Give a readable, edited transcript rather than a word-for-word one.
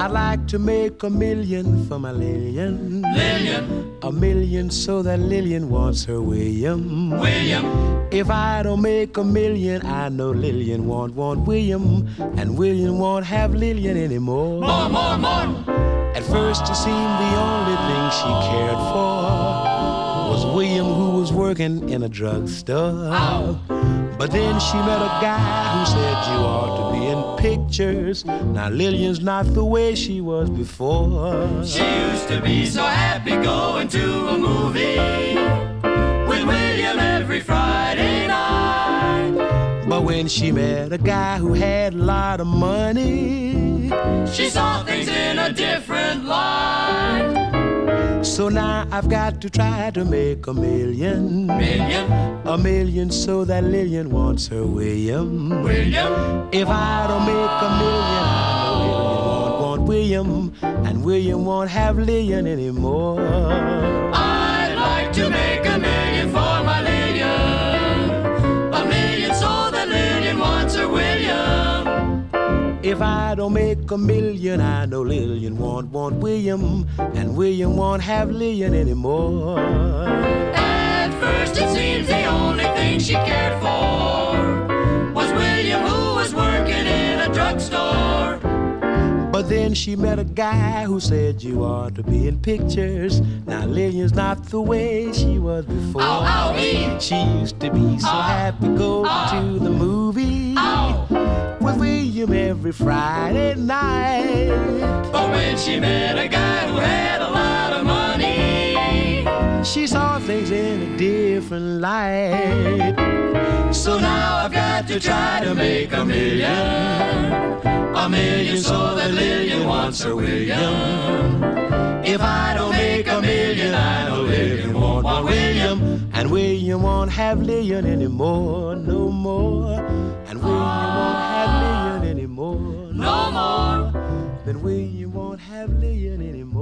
I'd like to make $1,000,000 for my Lillian. Lillian. $1,000,000 so that Lillian wants her William. William. If I don't make $1,000,000, I know Lillian won't want William, and William won't have Lillian anymore. More. At first it seemed the only thing she cared for was William, who was working in a drugstore. Ow. But then she met a guy who said you ought to be in pictures. Now Lillian's not the way she was before. She used to be so happy going to a movie with William every Friday night. But when she met a guy who had a lot of money, she saw things in a different light. So now I've got to try to make $1,000,000. $1,000,000 so that Lillian wants her William. William. If I don't make $1,000,000, I know Lillian won't want William, and William won't have Lillian anymore. I'd like to make $1,000,000 for my Lillian. $1,000,000 so that Lillian wants her William. If I don't make $1,000,000, I know Lillian won't want William, and William won't have Lillian anymore. At first it seems the only thing she cared for was William, who was working in a drugstore. But then she met a guy who said you ought to be in pictures. Now Lillian's not the way she was before. Ow, She used to be so happy going to the movie with William every Friday night. But when she met a guy who had a lot of money, she saw things in a different light. So now I've got to try to make $1,000,000. $1,000,000 so that Lillian wants her William. If I don't make $1,000,000, I know Lillian won't want William, and William won't have Lillian anymore, no more. And William won't have Lillian anymore, no more. Then William won't have Lillian anymore.